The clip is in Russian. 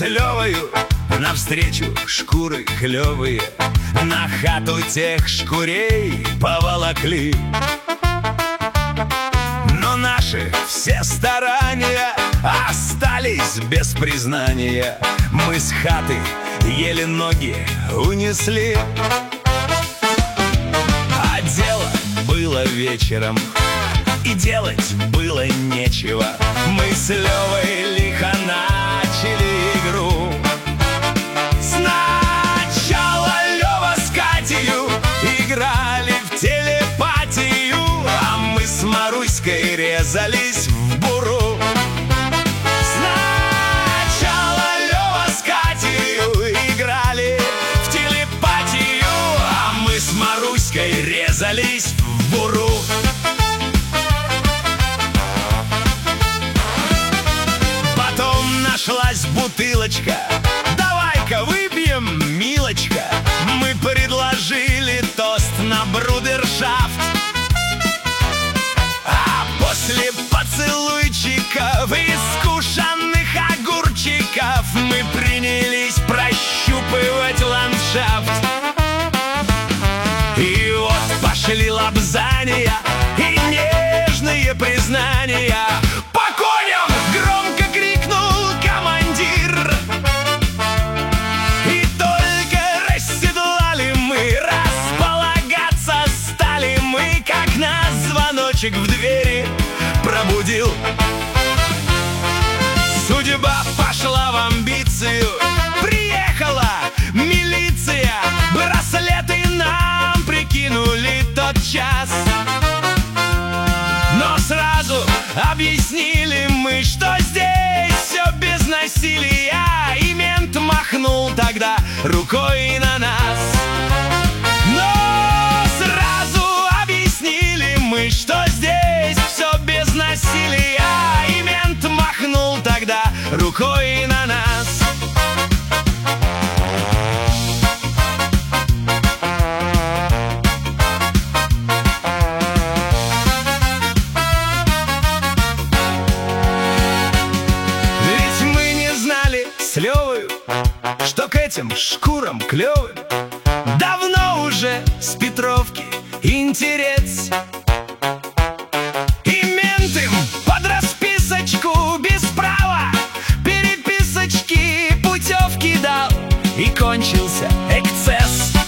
клевою навстречу шкуры клевые на хату тех шкурей поволокли. Но наши все старания остались без признания. Мы с хаты еле ноги унесли. А дело было вечером, и делать было нечего. Мы с Левой лихо начали игру. Сначала Лева с Катею играли в телепатию, а мы с Маруськой резались в буру. Сначала Лева с Катею играли в телепатию, а мы с Маруськой резались в буру. Нашлась бутылочка, давай-ка выпьем, милочка. Мы предложили тост на брудершафт. А после поцелуйчиков и скушенных огурчиков мы принялись прощупывать ландшафт. И вот пошли лапзания и нежные признания. По коням громко крикнул командир. И только расседлали мы, располагаться стали мы, как нас звоночек в двери пробудил. Судьба пошла в амбицию, приехала милиция, браслеты нам прикинули тотчас. Но сразу объяснили мы, что здесь все без насилия, и мент махнул тогда рукой на нас. Но сразу объяснили мы, что здесь все без насилия, и мент махнул тогда рукой на нас. С Левою, что к этим шкурам клевым давно уже с Петровки интерес. И мент им под расписочку без права переписочки путевки дал, и кончился эксцесс.